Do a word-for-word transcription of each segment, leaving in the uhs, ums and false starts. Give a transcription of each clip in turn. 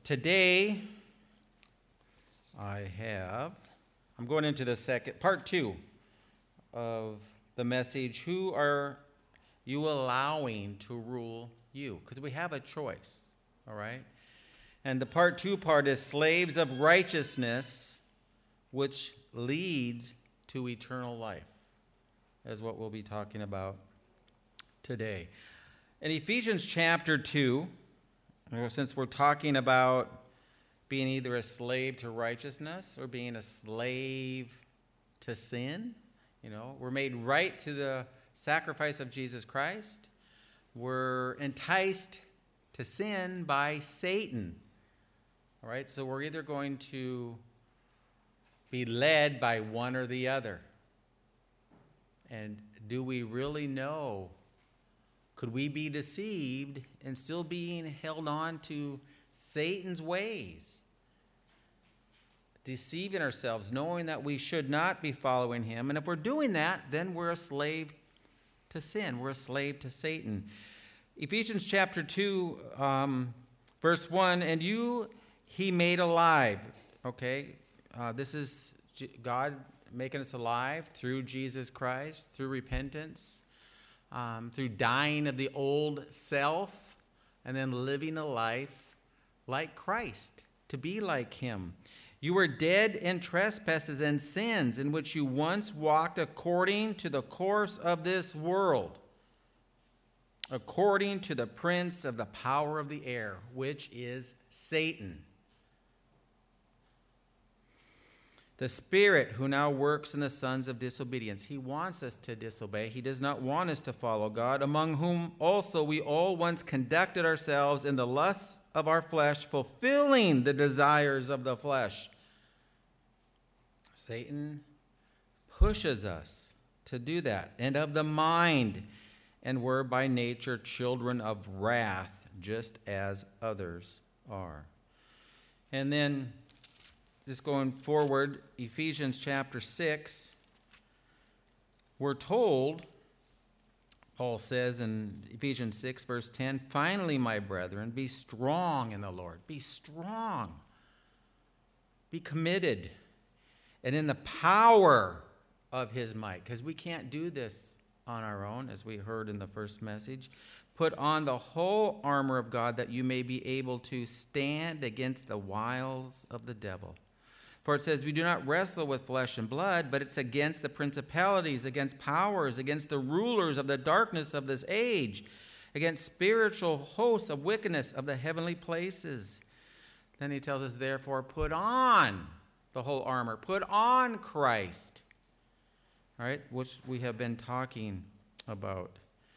today I have, I'm going into the second, part two of the message, who are you allowing to rule you? Because we have a choice, all right? And the part two part is slaves of righteousness, which leads to eternal life, is what we'll be talking about today. In Ephesians chapter two, since we're talking about being either a slave to righteousness or being a slave to sin, you know, we're made right to the sacrifice of Jesus Christ. We're enticed to sin by Satan. All right, so we're either going to be led by one or the other. And do we really know? Could we be deceived and still being held on to Satan's ways? Deceiving ourselves, knowing that we should not be following him. And if we're doing that, then we're a slave to sin. We're a slave to Satan. Ephesians chapter two, um, verse one, and you he made alive. Okay, uh, this is God making us alive through Jesus Christ, through repentance. Um, through dying of the old self and then living a life like Christ, to be like him. You were dead in trespasses and sins in which you once walked according to the course of this world, according to the prince of the power of the air, which is Satan. The spirit who now works in the sons of disobedience. He wants us to disobey. He does not want us to follow God, among whom also we all once conducted ourselves in the lusts of our flesh, fulfilling the desires of the flesh. Satan pushes us to do that. And of the mind, and we're by nature children of wrath, just as others are. And then, just going forward, Ephesians chapter six, we're told, Paul says in Ephesians six, verse ten, finally, my brethren, be strong in the Lord. Be strong. Be committed. And in the power of his might, because we can't do this on our own, as we heard in the first message. Put on the whole armor of God that you may be able to stand against the wiles of the devil. For it says, we do not wrestle with flesh and blood, but it's against the principalities, against powers, against the rulers of the darkness of this age, against spiritual hosts of wickedness of the heavenly places. Then he tells us, therefore, put on the whole armor. Put on Christ, all right, which we have been talking about.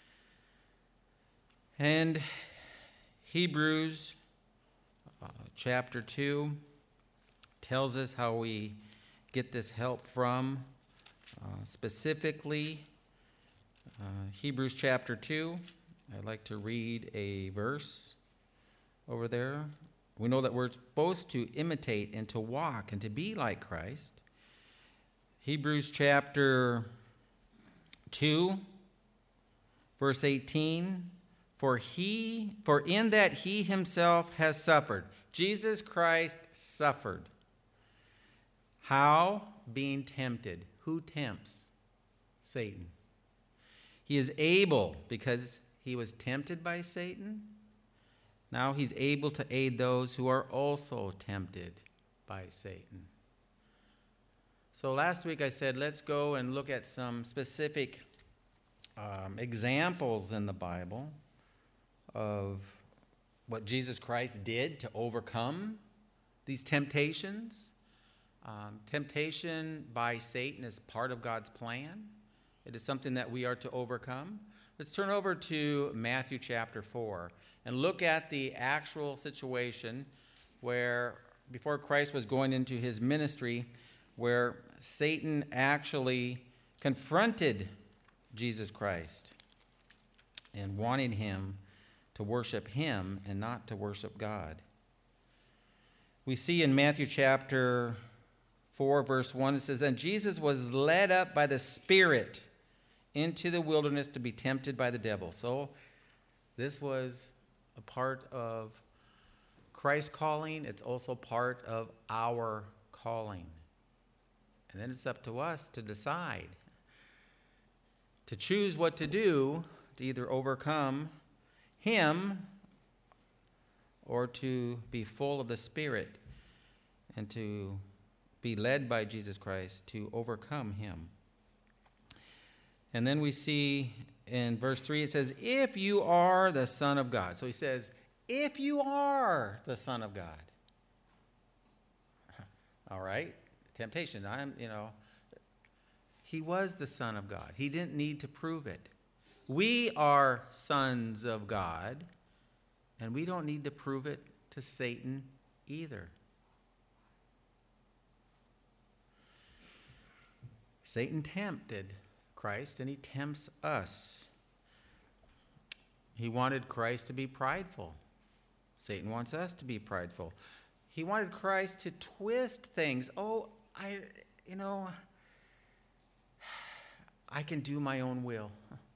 And Hebrews uh, chapter two tells us how we get this help from. Uh, specifically, uh, Hebrews chapter two. I'd like to read a verse over there. We know that we're supposed to imitate and to walk and to be like Christ. Hebrews chapter two, verse eighteen. For he, for in that he himself has suffered. Jesus Christ suffered. How? Being tempted. Who tempts? Satan. He is able, because he was tempted by Satan, now he's able to aid those who are also tempted by Satan. So last week I said, let's go and look at some specific um, examples in the Bible of what Jesus Christ did to overcome these temptations. Um, temptation by Satan is part of God's plan. It is something that we are to overcome. Let's turn over to Matthew chapter four and look at the actual situation where, before Christ was going into his ministry, where Satan actually confronted Jesus Christ and wanted him to worship him and not to worship God. We see in Matthew chapter four, verse one, it says, and Jesus was led up by the Spirit into the wilderness to be tempted by the devil. So this was a part of Christ's calling, it's also part of our calling. And then it's up to us to decide, to choose what to do, to either overcome him or to be full of the Spirit and to be led by Jesus Christ to overcome him. And then we see in verse three, it says, if you are the Son of God. So he says, if you are the Son of God. All right, temptation. I'm, you know, he was the Son of God. He didn't need to prove it. We are sons of God, and we don't need to prove it to Satan either. Satan tempted Christ, and he tempts us. He wanted Christ to be prideful. Satan wants us to be prideful. He wanted Christ to twist things. Oh, I, you know, I can do my own will.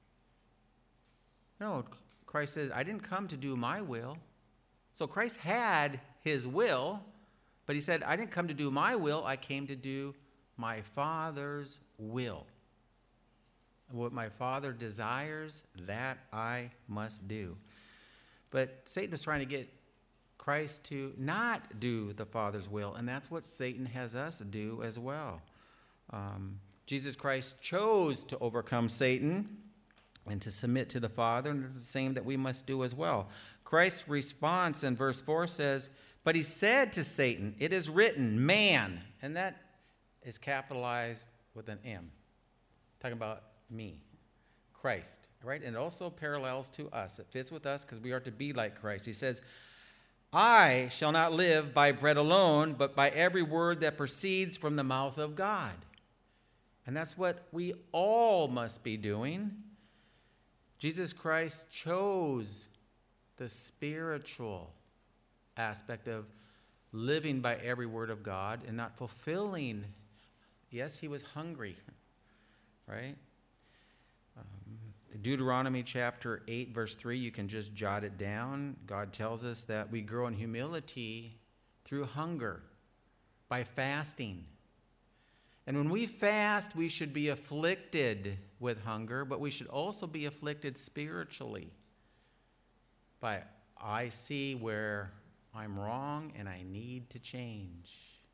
No, Christ says, I didn't come to do my will. So Christ had his will, but he said, I didn't come to do my will. I came to do my Father's will. What my Father desires, that I must do. But Satan is trying to get Christ to not do the Father's will, and that's what Satan has us do as well. Um, Jesus Christ chose to overcome Satan and to submit to the Father, and it's the same that we must do as well. Christ's response in verse four says, but he said to Satan, it is written, man, and that is capitalized with an M, talking about me, Christ, right? And it also parallels to us. It fits with us because we are to be like Christ. He says, I shall not live by bread alone, but by every word that proceeds from the mouth of God. And that's what we all must be doing. Jesus Christ chose the spiritual aspect of living by every word of God and not fulfilling. Yes, he was hungry, right? Um, Deuteronomy chapter eight, verse three, you can just jot it down. God tells us that we grow in humility through hunger, by fasting. And when we fast, we should be afflicted with hunger, but we should also be afflicted spiritually by, I see where I'm wrong and I need to change.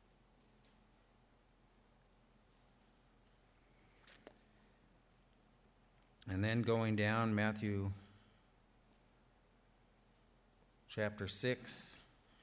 And then going down, Matthew chapter six.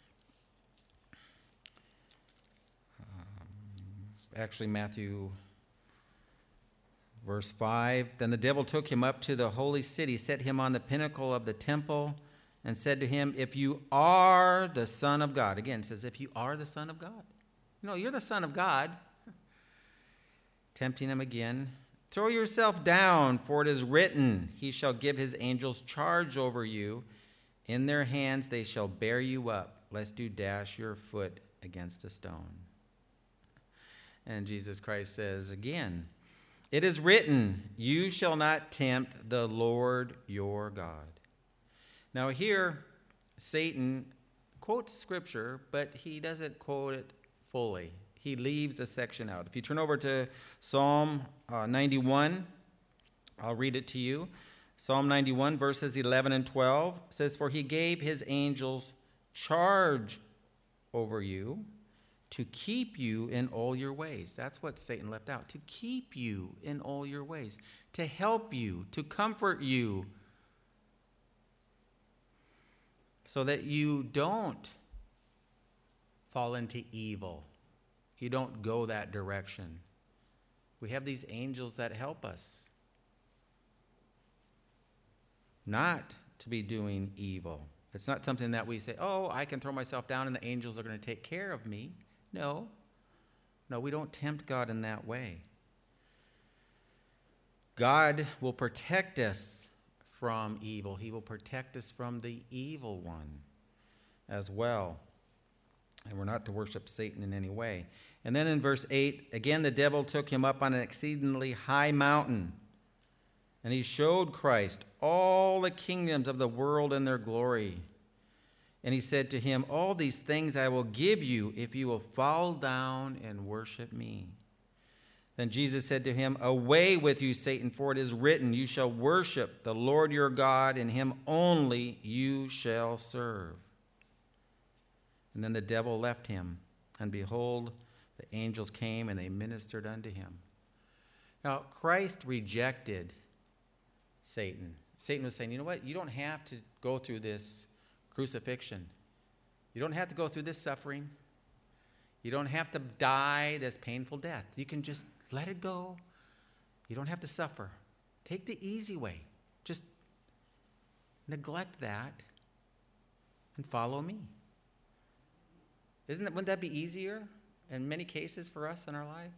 Um, actually, Matthew verse five. Then the devil took him up to the holy city, set him on the pinnacle of the temple, and said to him, if you are the Son of God. Again, it says, if you are the Son of God. You know, you're the Son of God. Tempting him again. Throw yourself down, for it is written, he shall give his angels charge over you. In their hands they shall bear you up, lest you dash your foot against a stone. And Jesus Christ says again, it is written, you shall not tempt the Lord your God. Now here, Satan quotes Scripture, but he doesn't quote it fully. He leaves a section out. If you turn over to Psalm uh, ninety-one, I'll read it to you. Psalm ninety-one, verses eleven and twelve says, for he gave his angels charge over you to keep you in all your ways. That's what Satan left out, to keep you in all your ways, to help you, to comfort you, so that you don't fall into evil. You don't go that direction. We have these angels that help us not to be doing evil. It's not something that we say, oh, I can throw myself down and the angels are going to take care of me. No. No, we don't tempt God in that way. God will protect us from evil. He will protect us from the evil one as well. And we're not to worship Satan in any way. And then in verse eight, again, the devil took him up on an exceedingly high mountain, and he showed Christ all the kingdoms of the world and their glory. And he said to him, all these things I will give you if you will fall down and worship me. Then Jesus said to him, away with you, Satan, for it is written, you shall worship the Lord your God, and him only you shall serve. And then the devil left him, and behold, the angels came and they ministered unto him. Now, Christ rejected Satan. Satan was saying, you know what? You don't have to go through this crucifixion. You don't have to go through this suffering. You don't have to die this painful death. You can just let it go. You don't have to suffer. Take the easy way. Just neglect that and follow me. Isn't that, wouldn't that be easier in many cases for us in our life?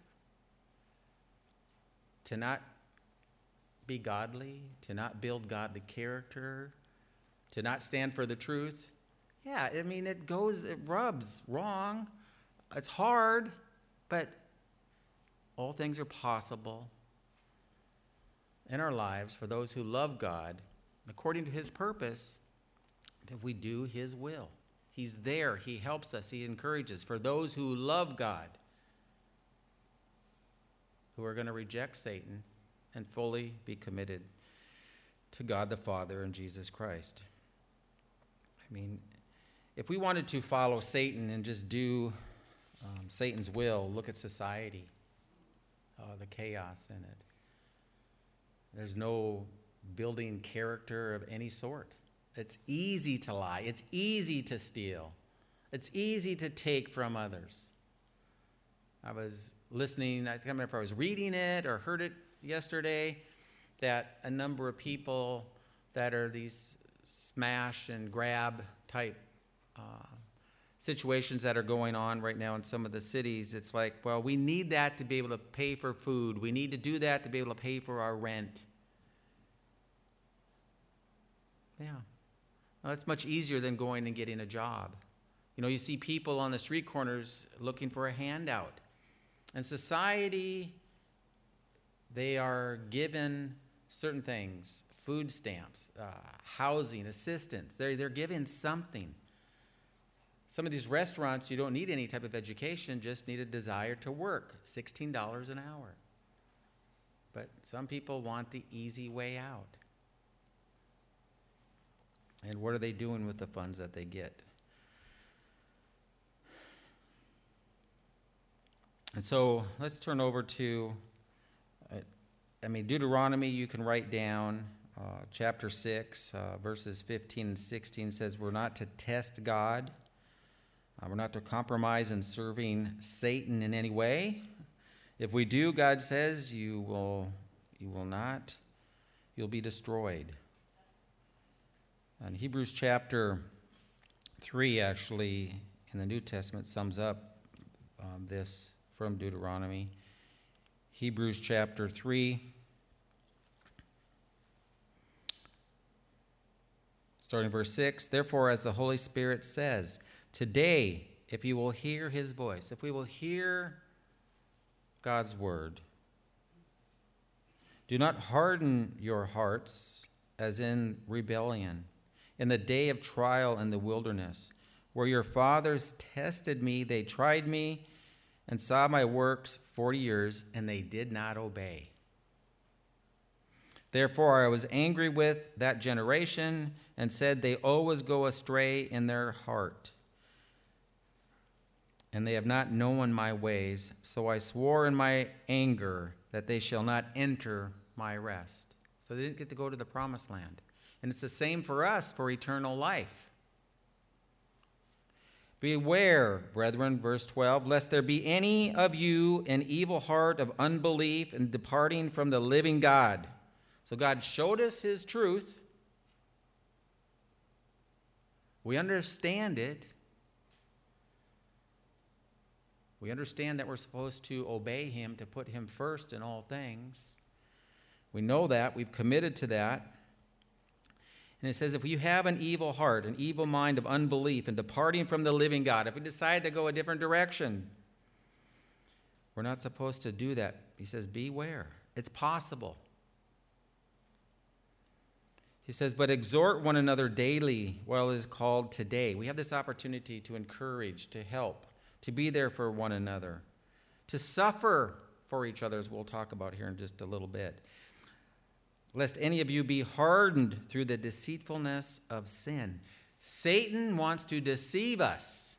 To not be godly, to not build godly character, to not stand for the truth. Yeah, I mean, it goes, it rubs wrong. It's hard, but all things are possible in our lives for those who love God according to his purpose, if we do his will. He's there. He helps us. He encourages. For those who love God, who are going to reject Satan and fully be committed to God the Father and Jesus Christ. I mean, if we wanted to follow Satan and just do um, Satan's will, look at society, uh, the chaos in it. There's no building character of any sort. It's easy to lie. It's easy to steal. It's easy to take from others. I was listening, I can't remember if I was reading it or heard it yesterday, that a number of people that are these smash and grab type uh, situations that are going on right now in some of the cities, it's like, well, we need that to be able to pay for food. We need to do that to be able to pay for our rent. Yeah. Well, that's much easier than going and getting a job. You know, you see people on the street corners looking for a handout. And society, they are given certain things, food stamps, uh, housing, assistance. They're, they're given something. Some of these restaurants, you don't need any type of education, just need a desire to work, sixteen dollars an hour. But some people want the easy way out. And what are they doing with the funds that they get? And so let's turn over to, uh, I mean, Deuteronomy, you can write down uh, chapter six, uh, verses fifteen and sixteen says, we're not to test God. Uh, we're not to compromise in serving Satan in any way. If we do, God says, you will, you will not, you'll be destroyed. And Hebrews chapter three, actually, in the New Testament sums up um, this from Deuteronomy. Hebrews chapter three, starting verse six, therefore, as the Holy Spirit says, today, if you will hear his voice, if we will hear God's word, do not harden your hearts as in rebellion, in the day of trial in the wilderness, where your fathers tested me, they tried me, and saw my works forty years, and they did not obey. Therefore I was angry with that generation, and said, they always go astray in their heart, and they have not known my ways. So I swore in my anger that they shall not enter my rest. So they didn't get to go to the promised land. And it's the same for us for eternal life. Beware, brethren, verse twelve, lest there be any of you an evil heart of unbelief and departing from the living God. So God showed us his truth. We understand it. We understand that we're supposed to obey him, to put him first in all things. We know that. We've committed to that. And it says, if you have an evil heart, an evil mind of unbelief, and departing from the living God, if we decide to go a different direction, we're not supposed to do that. He says, beware. It's possible. He says, but exhort one another daily while it is called today. We have this opportunity to encourage, to help, to be there for one another, to suffer for each other, as we'll talk about here in just a little bit. Lest any of you be hardened through the deceitfulness of sin. Satan wants to deceive us.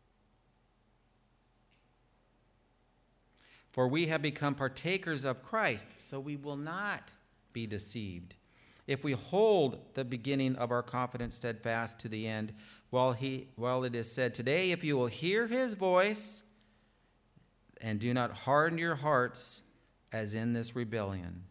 For we have become partakers of Christ, so we will not be deceived. If we hold the beginning of our confidence steadfast to the end, while he, while it is said, today, if you will hear his voice, and do not harden your hearts as in this rebellion.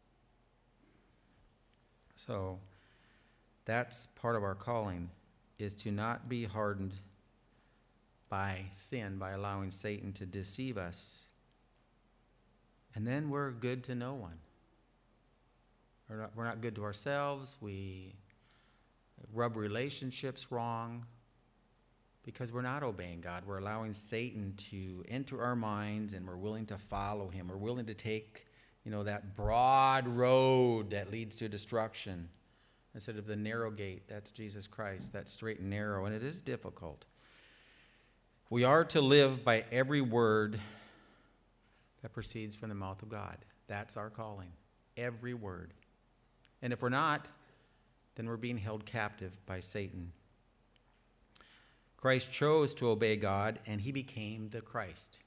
So that's part of our calling, is to not be hardened by sin, by allowing Satan to deceive us. And then we're good to no one. We're not, we're not good to ourselves. We rub relationships wrong because we're not obeying God. We're allowing Satan to enter our minds, and we're willing to follow him. We're willing to take, you know, that broad road that leads to destruction instead of the narrow gate. That's Jesus Christ, that straight and narrow, and it is difficult. We are to live by every word that proceeds from the mouth of God. That's our calling, every word. And if we're not, then we're being held captive by Satan. Christ chose to obey God, and he became the Christ.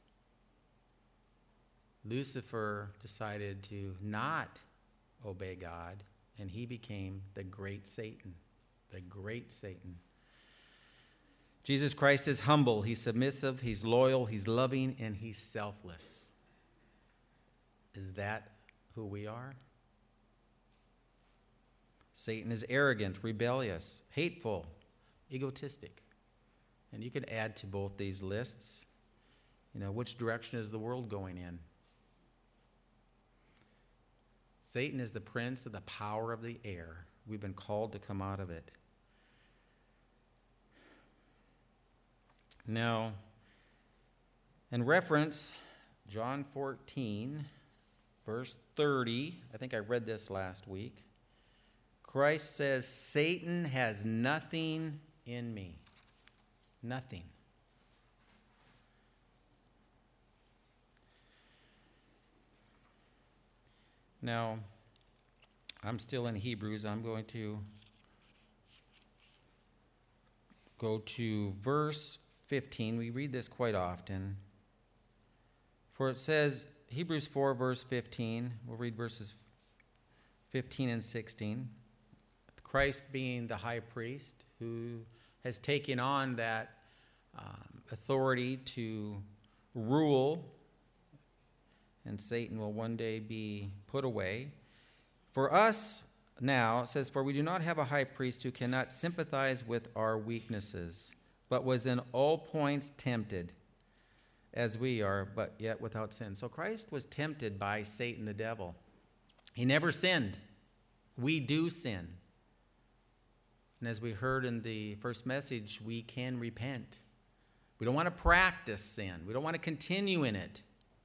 Lucifer decided to not obey God, and he became the great Satan, the great Satan. Jesus Christ is humble, he's submissive, he's loyal, he's loving, and he's selfless. Is that who we are? Satan is arrogant, rebellious, hateful, egotistic. And you could add to both these lists, you know, which direction is the world going in? Satan is the prince of the power of the air. We've been called to come out of it. Now, in reference, John fourteen, verse thirty, I think I read this last week. Christ says, Satan has nothing in me. Nothing. Now, I'm still in Hebrews. I'm going to go to verse fifteen. We read this quite often. For it says, Hebrews four, verse fifteen. We'll read verses fifteen and sixteen. Christ being the high priest who has taken on that um, authority to rule, and Satan will one day be put away. For us now, it says, for we do not have a high priest who cannot sympathize with our weaknesses, but was in all points tempted as we are, but yet without sin. So Christ was tempted by Satan the devil. He never sinned. We do sin. And as we heard in the first message, we can repent. We don't want to practice sin. We don't want to continue in it.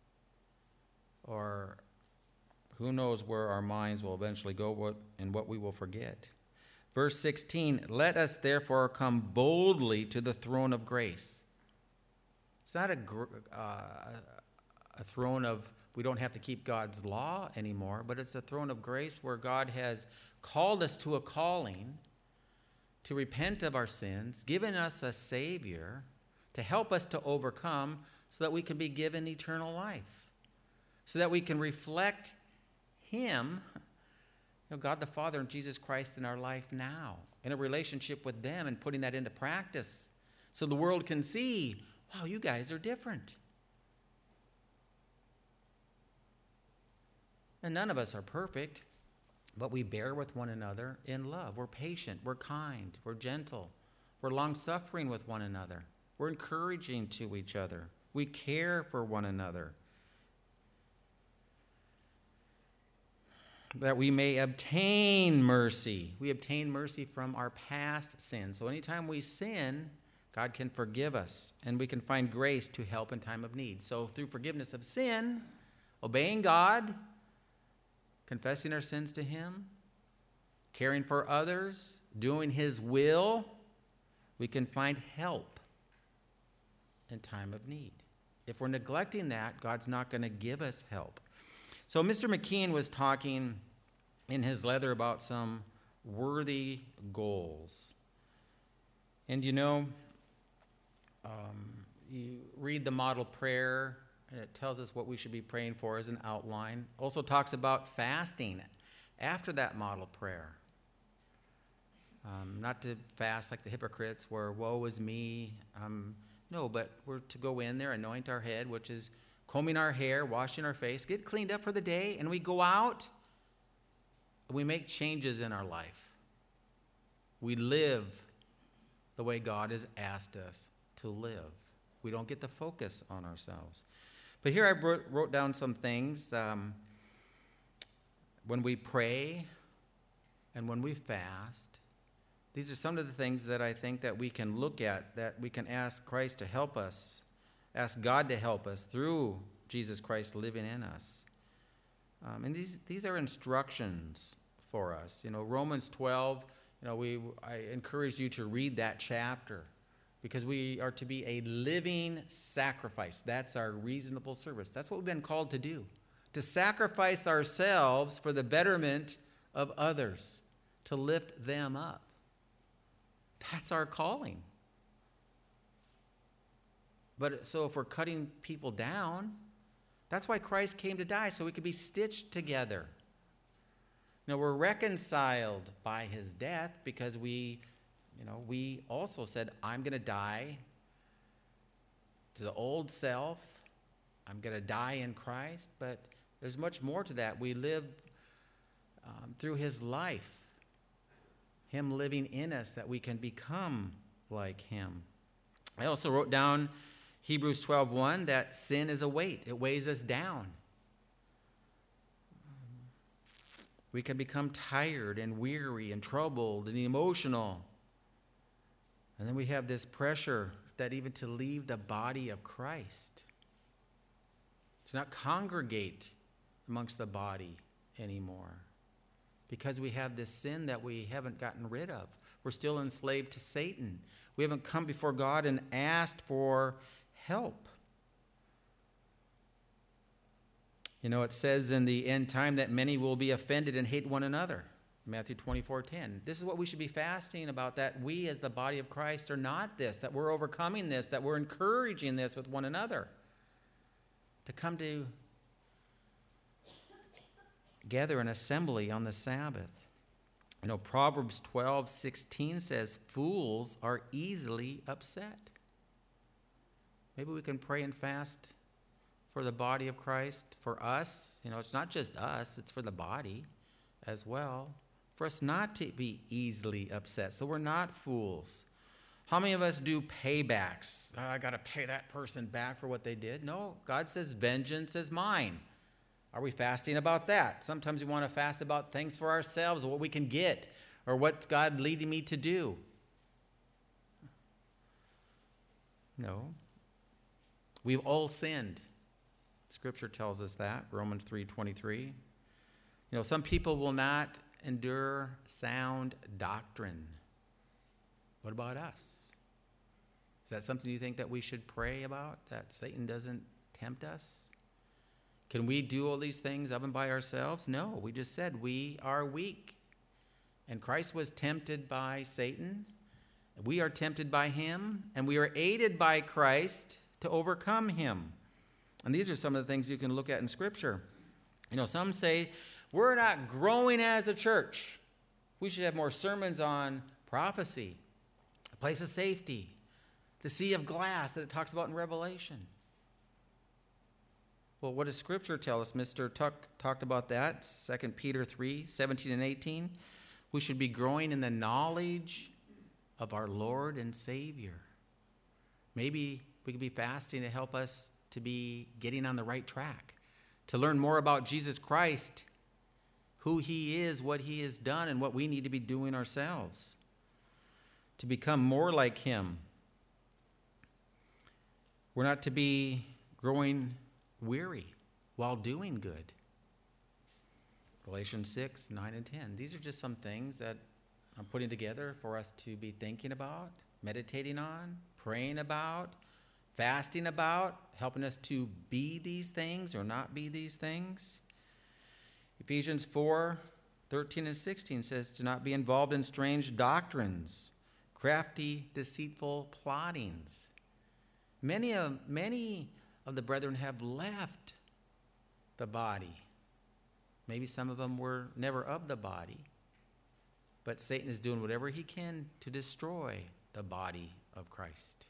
Or who knows where our minds will eventually go what, and what we will forget. Verse sixteen, let us therefore come boldly to the throne of grace. It's not a, uh, a throne of, we don't have to keep God's law anymore, but it's a throne of grace where God has called us to a calling to repent of our sins, given us a Savior to help us to overcome so that we can be given eternal life, so that we can reflect Him, you know, God the Father and Jesus Christ in our life now, in a relationship with them and putting that into practice so the world can see, wow, you guys are different. And none of us are perfect, but we bear with one another in love. We're patient, we're kind, we're gentle, we're long-suffering with one another. We're encouraging to each other. We care for one another, that we may obtain mercy. We obtain mercy from our past sins. So anytime we sin, God can forgive us, and we can find grace to help in time of need. So through forgiveness of sin, obeying God, confessing our sins to Him, caring for others, doing his will, we can find help in time of need. If we're neglecting that, God's not going to give us help. So Mister McKeon was talking in his letter about some worthy goals. And you know, um, you read the model prayer, and it tells us what we should be praying for as an outline. Also talks about fasting after that model prayer. Um, not to fast like the hypocrites where woe is me. Um, no, but we're to go in there, anoint our head, which is combing our hair, washing our face, get cleaned up for the day, and we go out and we make changes in our life. We live the way God has asked us to live. We don't get to focus on ourselves. But here I wrote, wrote down some things. Um, when we pray and when we fast, these are some of the things that I think that we can look at, that we can ask Christ to help us, ask God to help us through Jesus Christ living in us. Um, and these these are instructions for us. You know, Romans twelve, you know, we I encourage you to read that chapter because we are to be a living sacrifice. That's our reasonable service. That's what we've been called to do, to sacrifice ourselves for the betterment of others, to lift them up. That's our calling. But so if we're cutting people down, that's why Christ came to die, so we could be stitched together. You know, we're reconciled by his death because we, you know, we also said, I'm going to die to the old self. I'm going to die in Christ. But there's much more to that. We live um, through his life, him living in us, that we can become like him. I also wrote down Hebrews twelve one, that sin is a weight. It weighs us down. We can become tired and weary and troubled and emotional. And then we have this pressure that even to leave the body of Christ, to not congregate amongst the body anymore, because we have this sin that we haven't gotten rid of. We're still enslaved to Satan. We haven't come before God and asked for help. You know, it says in the end time that many will be offended and hate one another. Matthew twenty-four ten. This is what we should be fasting about, that we as the body of Christ are not this, that we're overcoming this, that we're encouraging this with one another. To come to gather an assembly on the Sabbath. You know, Proverbs twelve sixteen says, fools are easily upset. Maybe we can pray and fast for the body of Christ, for us. You know, it's not just us, it's for the body as well. For us not to be easily upset, so we're not fools. How many of us do paybacks? Oh, I got to pay that person back for what they did. No, God says vengeance is mine. Are we fasting about that? Sometimes we want to fast about things for ourselves, or what we can get, or what's God leading me to do. No. We've all sinned. Scripture tells us that, Romans three twenty-three. You know, some people will not endure sound doctrine. What about us? Is that something you think that we should pray about, that Satan doesn't tempt us? Can we do all these things of and by ourselves? No, we just said we are weak. And Christ was tempted by Satan. We are tempted by him, and we are aided by Christ to overcome him. And these are some of the things you can look at in Scripture. You know, some say, we're not growing as a church. We should have more sermons on prophecy, a place of safety, the sea of glass that it talks about in Revelation. Well, what does Scripture tell us? Mister Tuck talked about that, Second Peter three seventeen and eighteen. We should be growing in the knowledge of our Lord and Savior. Maybe we could be fasting to help us to be getting on the right track, to learn more about Jesus Christ, who he is, what he has done, and what we need to be doing ourselves, to become more like him. We're not to be growing weary while doing good. Galatians six, nine, and ten. These are just some things that I'm putting together for us to be thinking about, meditating on, praying about, fasting about, helping us to be these things or not be these things. Ephesians four, thirteen and sixteen says to not be involved in strange doctrines, crafty, deceitful plottings. Many of, many of the brethren have left the body. Maybe some of them were never of the body. But Satan is doing whatever he can to destroy the body of Christ.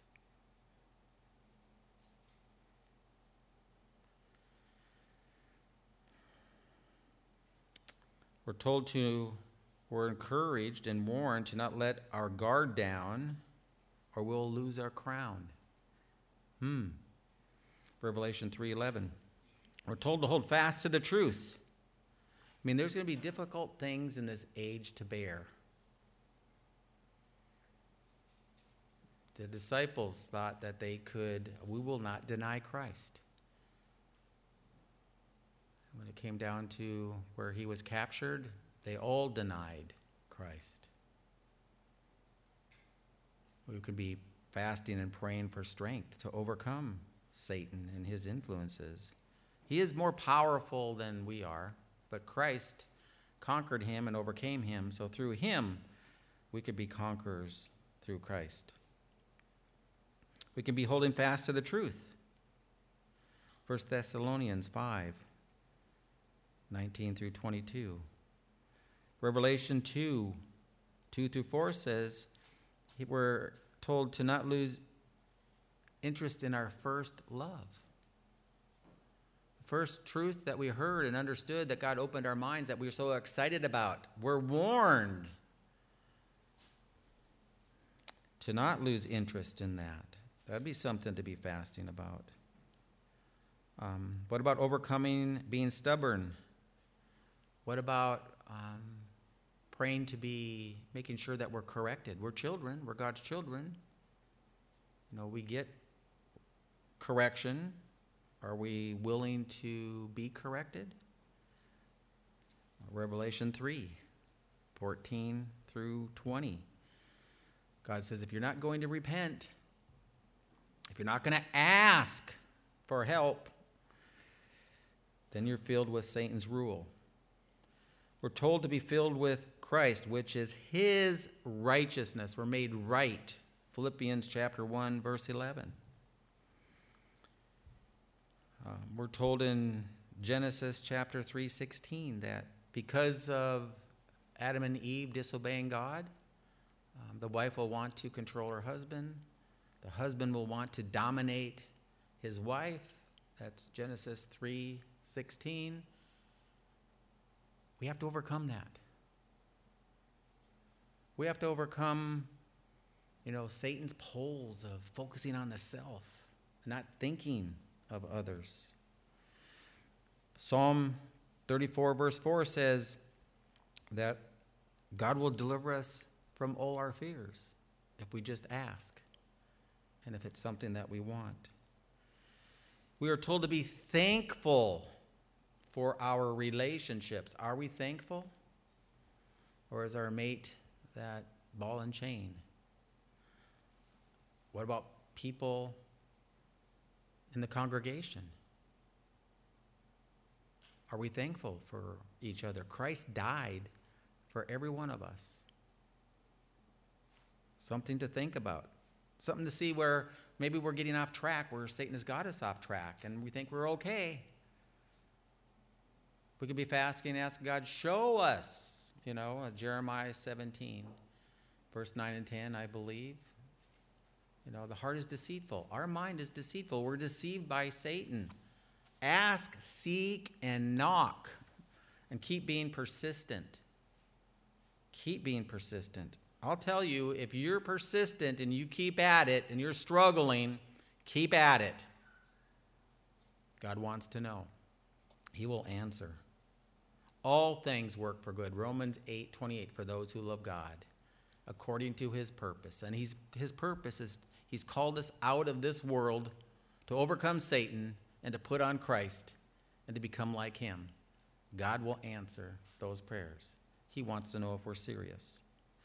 We're told to, we're encouraged and warned to not let our guard down or we'll lose our crown. Hmm. Revelation three eleven. We're told to hold fast to the truth. I mean, there's going to be difficult things in this age to bear. The disciples thought that they could, we will not deny Christ. When it came down to where he was captured, they all denied Christ. We could be fasting and praying for strength to overcome Satan and his influences. He is more powerful than we are, but Christ conquered him and overcame him, so through him we could be conquerors through Christ. We can be holding fast to the truth. First Thessalonians five, nineteen through twenty-two. Revelation two, two through four says we're told to not lose interest in our first love. The first truth that we heard and understood that God opened our minds that we were so excited about. We're warned to not lose interest in that. That'd be something to be fasting about. Um, what about overcoming being stubborn? What about um, praying to be, making sure that we're corrected? We're children. We're God's children. You know, we get correction. Are we willing to be corrected? Revelation three, fourteen through twenty. God says, if you're not going to repent, if you're not going to ask for help, then you're filled with Satan's rule. We're told to be filled with Christ, which is his righteousness. We're made right. Philippians chapter one, verse eleven. Uh, we're told in Genesis chapter three sixteen that because of Adam and Eve disobeying God, um, the wife will want to control her husband. The husband will want to dominate his wife. That's Genesis three sixteen. We have to overcome that. We have to overcome, you know, Satan's poles of focusing on the self, not thinking of others. Psalm thirty-four, verse four says that God will deliver us from all our fears if we just ask and if it's something that we want. We are told to be thankful for our relationships. Are we thankful? Or is our mate that ball and chain? What about people in the congregation? Are we thankful for each other? Christ died for every one of us. Something to think about. Something to see where maybe we're getting off track, where Satan has got us off track, and we think we're okay. We could be fasting and asking God, show us, you know, Jeremiah seventeen, verse nine and ten, I believe. You know, the heart is deceitful. Our mind is deceitful. We're deceived by Satan. Ask, seek, and knock. And keep being persistent. Keep being persistent. I'll tell you, if you're persistent and you keep at it and you're struggling, keep at it. God wants to know. He will answer. All things work for good. Romans eight twenty-eight, for those who love God, according to his purpose. And he's, his purpose is he's called us out of this world to overcome Satan and to put on Christ and to become like him. God will answer those prayers. He wants to know if we're serious.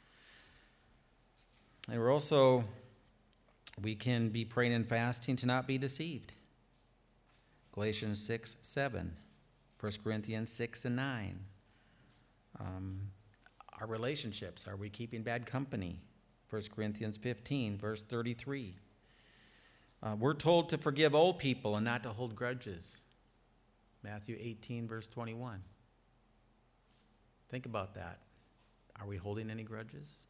And we're also, we can be praying and fasting to not be deceived. Galatians six, seven, First Corinthians six and nine. Um, our relationships, are we keeping bad company? First Corinthians fifteen, verse thirty-three. Uh, we're told to forgive all people and not to hold grudges. Matthew eighteen, verse twenty-one. Think about that. Are we holding any grudges?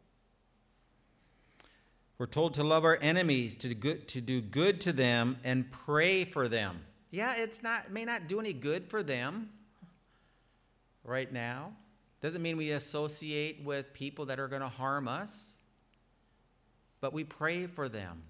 We're told to love our enemies, to do good, to do good to them, and pray for them. Yeah, it's not, it may not do any good for them right now. Doesn't mean we associate with people that are going to harm us, but we pray for them.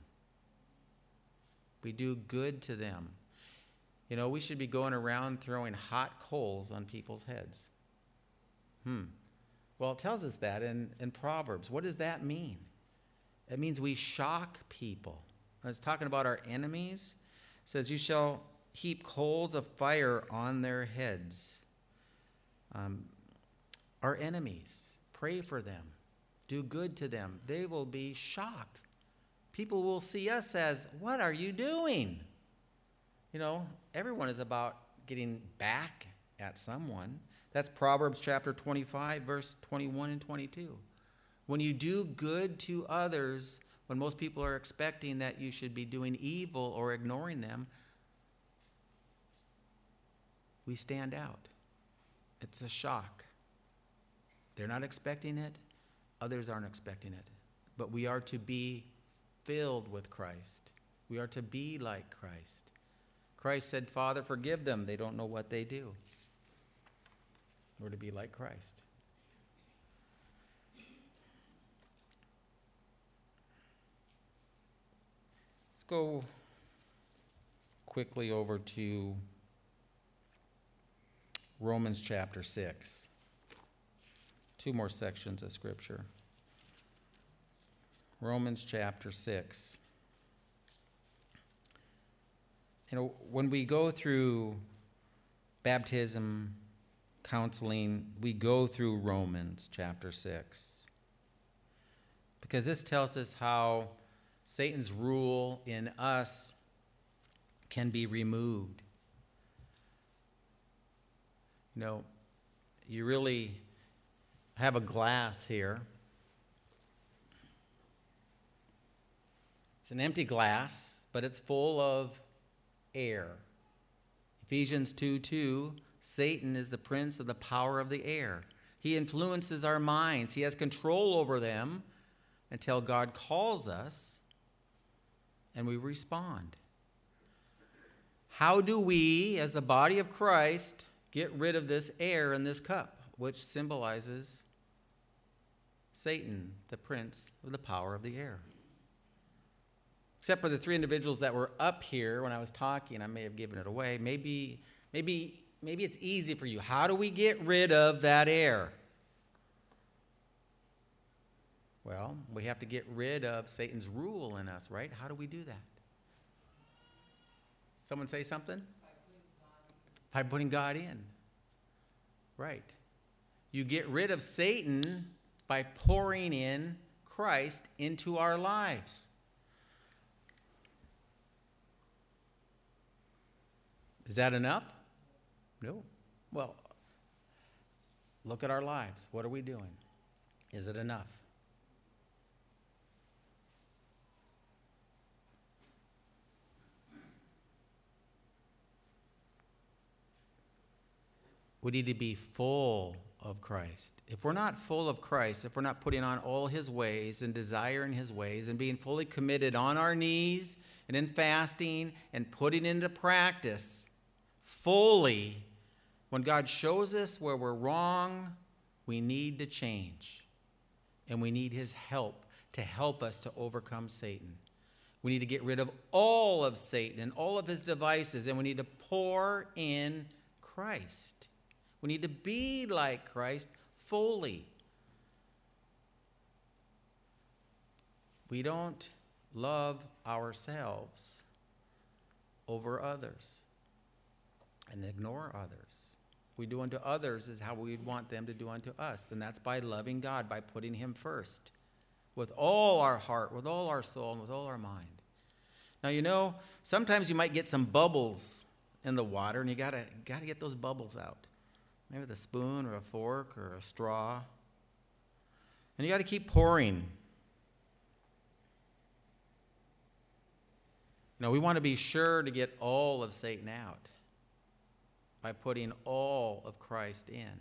We do good to them. You know, we should be going around throwing hot coals on people's heads. Hmm. Well, it tells us that in, in Proverbs. What does that mean? It means we shock people. When it's talking about our enemies, it says, you shall heap coals of fire on their heads. Um, our enemies, pray for them. Do good to them. They will be shocked. People will see us as, what are you doing? You know, everyone is about getting back at someone. That's Proverbs chapter twenty-five, verse twenty-one and twenty-two. When you do good to others, when most people are expecting that you should be doing evil or ignoring them, we stand out. It's a shock. They're not expecting it. Others aren't expecting it. But we are to be filled with Christ. We are to be like Christ. Christ said, Father, forgive them. They don't know what they do. We're to be like Christ. Let's go quickly over to Romans chapter six. Two more sections of Scripture. Romans chapter six. You know, when we go through baptism, counseling, we go through Romans chapter six. Because this tells us how Satan's rule in us can be removed. You know, you really have a glass here. It's an empty glass, but it's full of air. Ephesians two two, Satan is the prince of the power of the air. He influences our minds. He has control over them until God calls us and we respond. How do we, as the body of Christ, get rid of this air in this cup, which symbolizes Satan, the prince of the power of the air? Except for the three individuals that were up here when I was talking, I may have given it away. Maybe, maybe, maybe it's easy for you. How do we get rid of that air? Well, we have to get rid of Satan's rule in us, right? How do we do that? Someone say something? By putting God in. Right. You get rid of Satan by pouring in Christ into our lives. Is that enough? No. Well, look at our lives. What are we doing? Is it enough? We need to be full of Christ. If we're not full of Christ, if we're not putting on all his ways and desiring his ways and being fully committed on our knees and in fasting and putting into practice fully, when God shows us where we're wrong, we need to change. And we need his help to help us to overcome Satan. We need to get rid of all of Satan and all of his devices, and we need to pour in Christ. We need to be like Christ fully. We don't love ourselves over others and ignore others. we do unto others is how we want them to do unto us. And that's by loving God, by putting him first with all our heart, with all our soul, and with all our mind. Now, you know, sometimes you might get some bubbles in the water, and you gotta, gotta get those bubbles out. Maybe with a spoon or a fork or a straw. And you got to keep pouring. You know, we want to be sure to get all of Satan out by putting all of Christ in.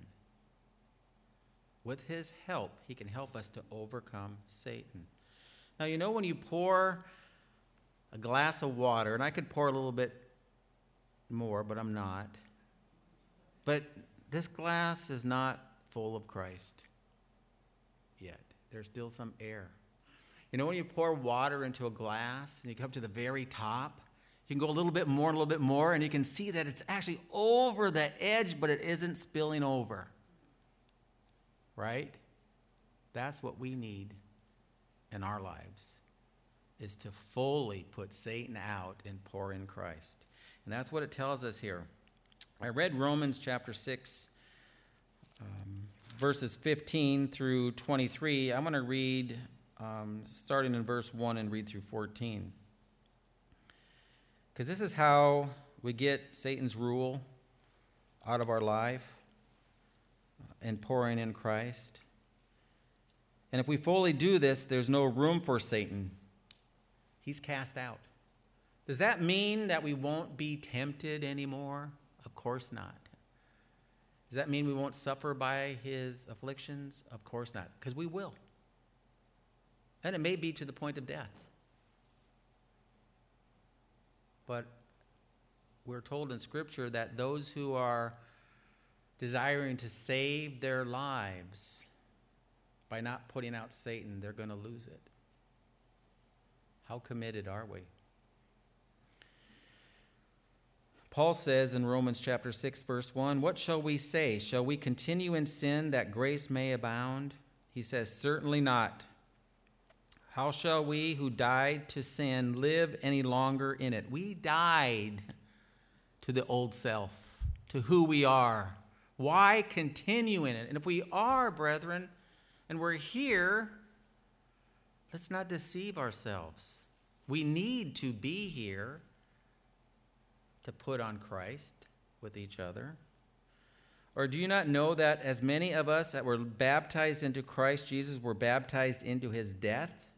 With his help, he can help us to overcome Satan. Now, you know, when you pour a glass of water, and I could pour a little bit more, but I'm not. But this glass is not full of Christ yet. There's still some air. You know, when you pour water into a glass and you come to the very top, you can go a little bit more and a little bit more, and you can see that it's actually over the edge, but it isn't spilling over. Right? That's what we need in our lives, is to fully put Satan out and pour in Christ. And that's what it tells us here. I read Romans chapter six, um, verses fifteen through twenty-three. I'm going to read um, starting in verse one and read through fourteen. Because this is how we get Satan's rule out of our life and pouring in Christ. And if we fully do this, there's no room for Satan. He's cast out. Does that mean that we won't be tempted anymore? Of course not. Does that mean we won't suffer by his afflictions? Of course not, because we will. And it may be to the point of death. But we're told in Scripture that those who are desiring to save their lives by not putting out Satan, they're going to lose it. How committed are we? Paul says in Romans chapter six, verse one, "What shall we say? Shall we continue in sin that grace may abound?" He says, "Certainly not. How shall we who died to sin live any longer in it?" We died to the old self, to who we are. Why continue in it? And if we are, brethren, and we're here, let's not deceive ourselves. We need to be here to put on Christ with each other. Or do you not know that as many of us that were baptized into Christ Jesus were baptized into his death?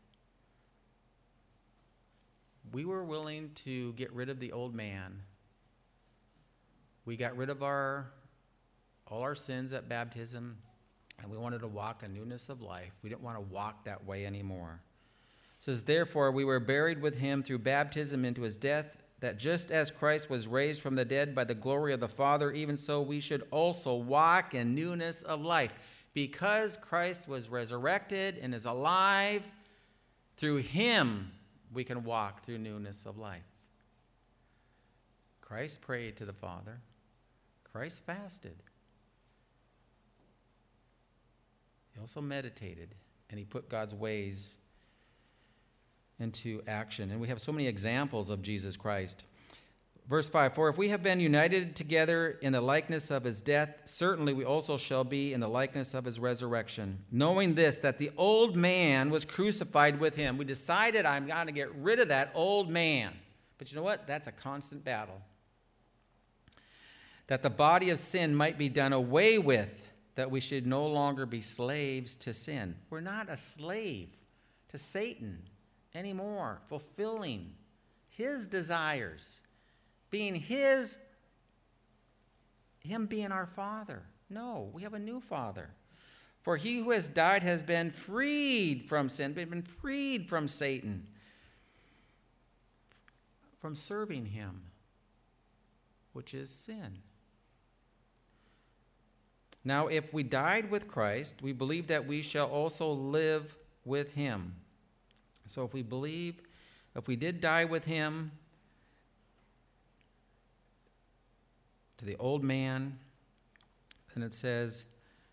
We were willing to get rid of the old man. We got rid of our all our sins at baptism, and we wanted to walk a newness of life. We didn't want to walk that way anymore. It says, "Therefore we were buried with him through baptism into his death, that just as Christ was raised from the dead by the glory of the Father, even so we should also walk in newness of life." Because Christ was resurrected and is alive, through him we can walk through newness of life. Christ prayed to the Father. Christ fasted. He also meditated, and he put God's ways into action. And we have so many examples of Jesus Christ. Verse five, "For if we have been united together in the likeness of his death, certainly we also shall be in the likeness of his resurrection. Knowing this, that the old man was crucified with him." We decided, I'm going to get rid of that old man. But you know what? That's a constant battle. "That the body of sin might be done away with, that we should no longer be slaves to sin." We're not a slave to Satan anymore, fulfilling his desires, being his, him being our Father. No, we have a new Father. "For he who has died has been freed from sin," been freed from Satan, from serving him, which is sin. "Now, if we died with Christ, we believe that we shall also live with him." So if we believe, if we did die with him to the old man, then it says,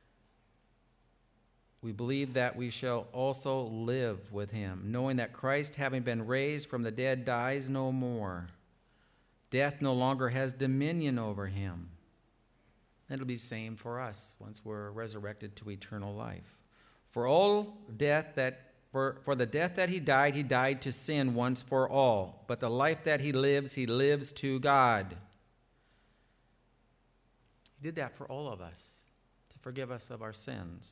we believe that we shall also live with him, knowing that Christ, having been raised from the dead, dies no more. Death no longer has dominion over him. It'll be the same for us once we're resurrected to eternal life. For all death that for, for the death that he died, he died to sin once for all. But the life that he lives, he lives to God. He did that for all of us, to forgive us of our sins.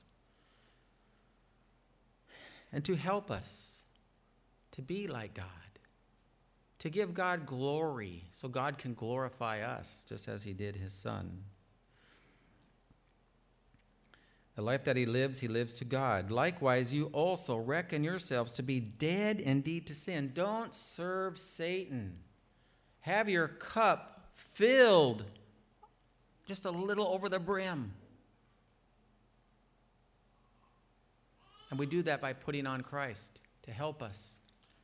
And to help us to be like God. To give God glory so God can glorify us, just as he did his Son. The life that he lives, he lives to God. Likewise, you also reckon yourselves to be dead indeed to sin. Don't serve Satan. Have your cup filled just a little over the brim. And we do that by putting on Christ to help us.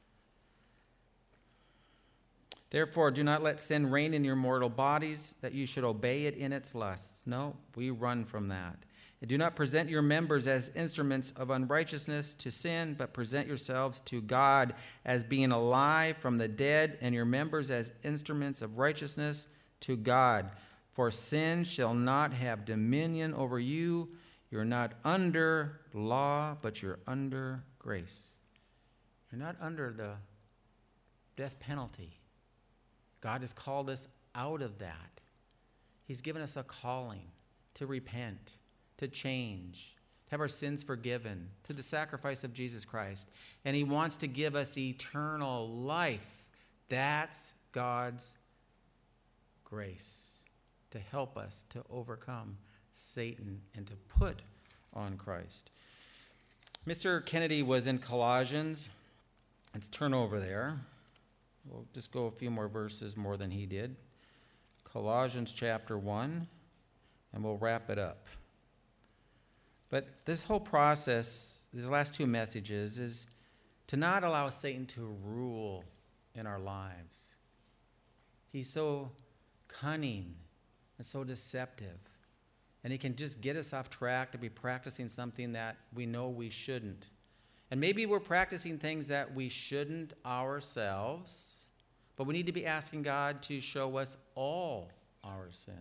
Therefore, do not let sin reign in your mortal bodies, that you should obey it in its lusts. No, we run from that. And do not present your members as instruments of unrighteousness to sin, but present yourselves to God as being alive from the dead, and your members as instruments of righteousness to God. For sin shall not have dominion over you. You're not under law, but you're under grace. You're not under the death penalty. God has called us out of that. He's given us a calling to repent, to change, to have our sins forgiven through the sacrifice of Jesus Christ. And he wants to give us eternal life. That's God's grace to help us to overcome Satan and to put on Christ. Mister Kennedy was in Colossians. Let's turn over there. We'll just go a few more verses more than he did. Colossians chapter one, and we'll wrap it up. But this whole process, these last two messages, is to not allow Satan to rule in our lives. He's so cunning and so deceptive. And he can just get us off track to be practicing something that we know we shouldn't. And maybe we're practicing things that we shouldn't ourselves, but we need to be asking God to show us all our sins.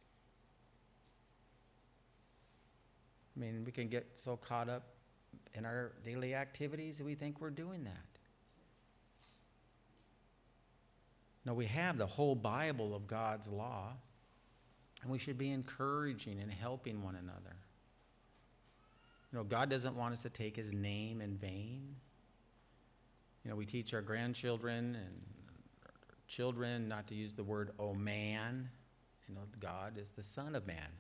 I mean, we can get so caught up in our daily activities that we think we're doing that. No, we have the whole Bible of God's law, and we should be encouraging and helping one another. You know, God doesn't want us to take his name in vain. You know, we teach our grandchildren and children not to use the word, oh man. You know, God is the Son of Man.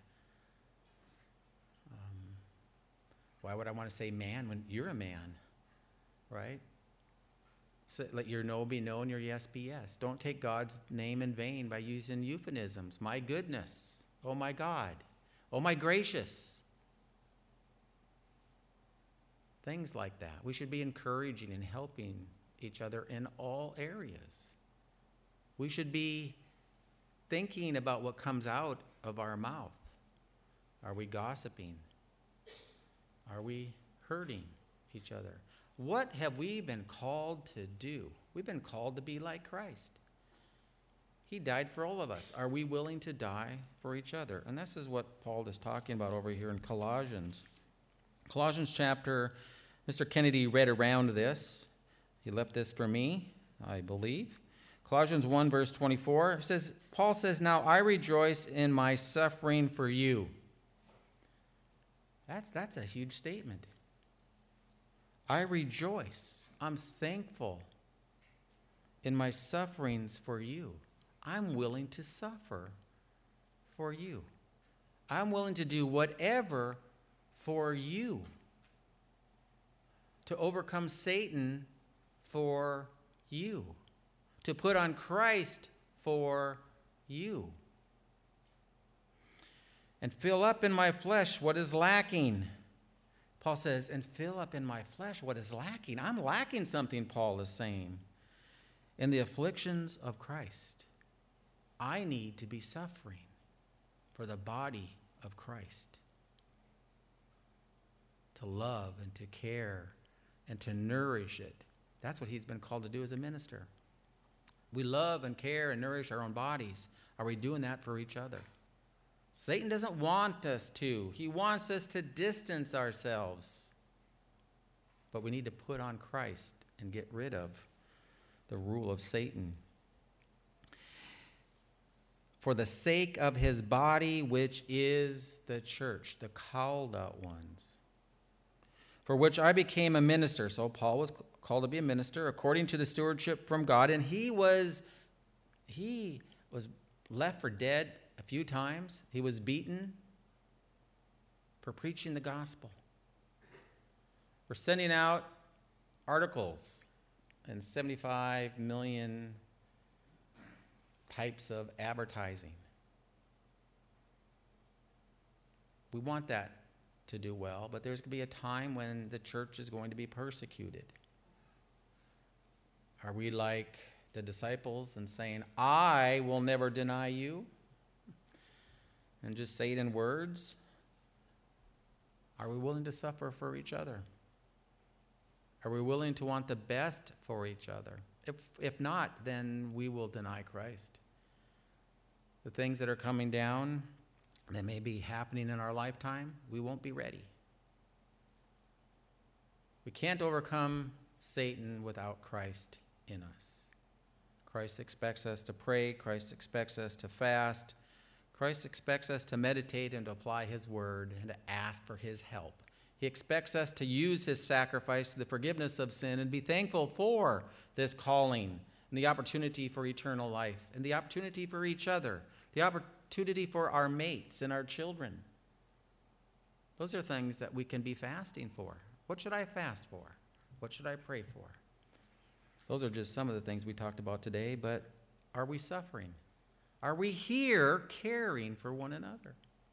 Um, why would I want to say man when you're a man, right? So let your no be no and your yes be yes. Don't take God's name in vain by using euphemisms. My goodness. Oh my God. Oh my gracious. Things like that. We should be encouraging and helping each other in all areas. We should be thinking about what comes out of our mouth. Are we gossiping? Are we hurting each other? What have we been called to do? We've been called to be like Christ. He died for all of us. Are we willing to die for each other? And this is what Paul is talking about over here in Colossians. Colossians chapter, Mister Kennedy read around this. He left this for me, I believe. Colossians one, verse twenty-four, says, Paul says, now I rejoice in my suffering for you. That's, that's a huge statement. I rejoice. I'm thankful in my sufferings for you. I'm willing to suffer for you. I'm willing to do whatever for you. To overcome Satan for you. To put on Christ for you. And fill up in my flesh what is lacking. Paul says, and fill up in my flesh what is lacking. I'm lacking something, Paul is saying. In the afflictions of Christ, I need to be suffering for the body of Christ. To love and to care and to nourish it. That's what he's been called to do as a minister. We love and care and nourish our own bodies. Are we doing that for each other? Satan doesn't want us to. He wants us to distance ourselves. But we need to put on Christ and get rid of the rule of Satan. For the sake of his body, which is the church, the called out ones, for which I became a minister. So Paul was called to be a minister according to the stewardship from God, and he was he was left for dead a few times. He was beaten for preaching the gospel, for sending out articles and seventy-five million types of advertising. We want that to do well, but there's going to be a time when the church is going to be persecuted. Are we like the disciples and saying, I will never deny you, and just say it in words? Are we willing to suffer for each other? Are we willing to want the best for each other? If, if not, then we will deny Christ. The things that are coming down that may be happening in our lifetime, we won't be ready. We can't overcome Satan without Christ in us. Christ expects us to pray. Christ expects us to fast. Christ expects us to meditate and to apply his word and to ask for his help. He expects us to use his sacrifice to the forgiveness of sin and be thankful for this calling and the opportunity for eternal life and the opportunity for each other, the opportunity for our mates and our children. Those are things that we can be fasting for. What should I fast for? What should I pray for? Those are just some of the things we talked about today, but are we suffering? Are we here caring for one another?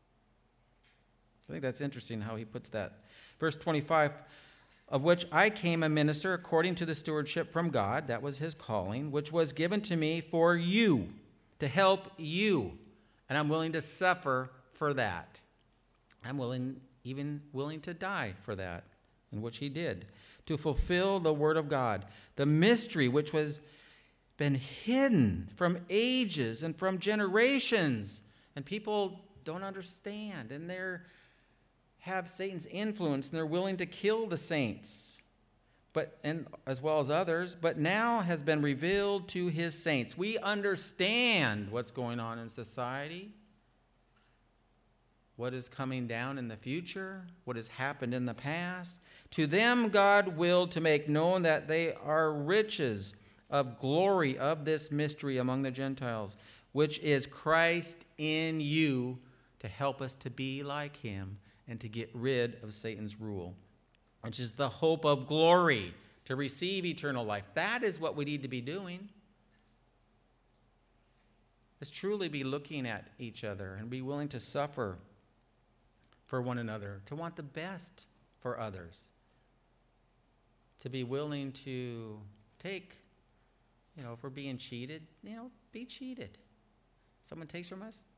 I think that's interesting how he puts that. Verse twenty-five, of which I came a minister according to the stewardship from God, that was his calling, which was given to me for you, to help you. And I'm willing to suffer for that. I'm willing, even willing to die for that, in which he did, to fulfill the word of God, the mystery which was been hidden from ages and from generations. And people don't understand, and they're have Satan's influence, and they're willing to kill the saints, but and as well as others, but now has been revealed to his saints. We understand what's going on in society, what is coming down in the future, what has happened in the past. To them God willed to make known that they are riches of glory of this mystery among the Gentiles, which is Christ in you, to help us to be like him and to get rid of Satan's rule, which is the hope of glory, to receive eternal life. That is what we need to be doing. Let's truly be looking at each other and be willing to suffer for one another, to want the best for others, to be willing to take, you know, if we're being cheated, you know, be cheated. Someone takes from us,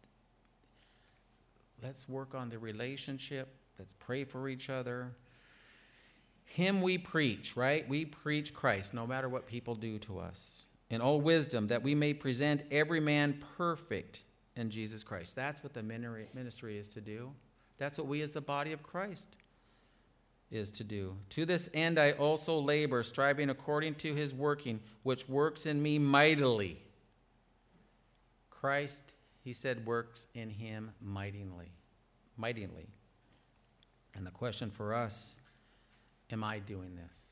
let's work on the relationship. Let's pray for each other. Him we preach, right? We preach Christ, no matter what people do to us, in all wisdom, that we may present every man perfect in Jesus Christ. That's what the ministry is to do. That's what we as the body of Christ is to do. To this end I also labor, striving according to his working, which works in me mightily. Christ, he said, works in him mightily. Mightily. And the question for us, am I doing this?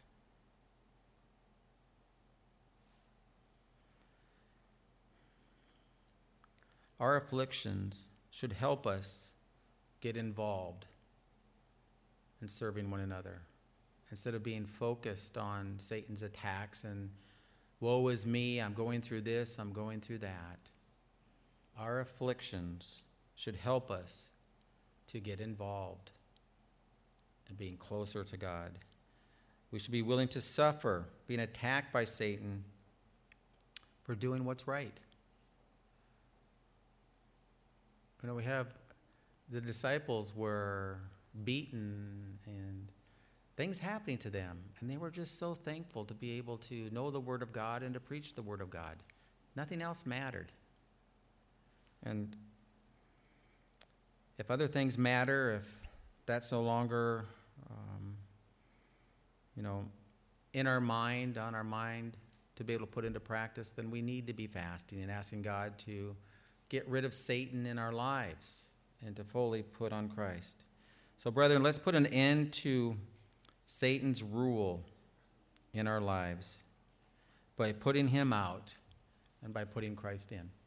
Our afflictions should help us get involved in serving one another, instead of being focused on Satan's attacks and woe is me, I'm going through this, I'm going through that. Our afflictions should help us to get involved in being closer to God. We should be willing to suffer being attacked by Satan for doing what's right. You know, we have the disciples were beaten and things happening to them, and they were just so thankful to be able to know the Word of God and to preach the Word of God. Nothing else mattered. And if other things matter, if that's no longer, um, you know, in our mind, on our mind, to be able to put into practice, then we need to be fasting and asking God to get rid of Satan in our lives and to fully put on Christ. So, brethren, let's put an end to Satan's rule in our lives by putting him out and by putting Christ in.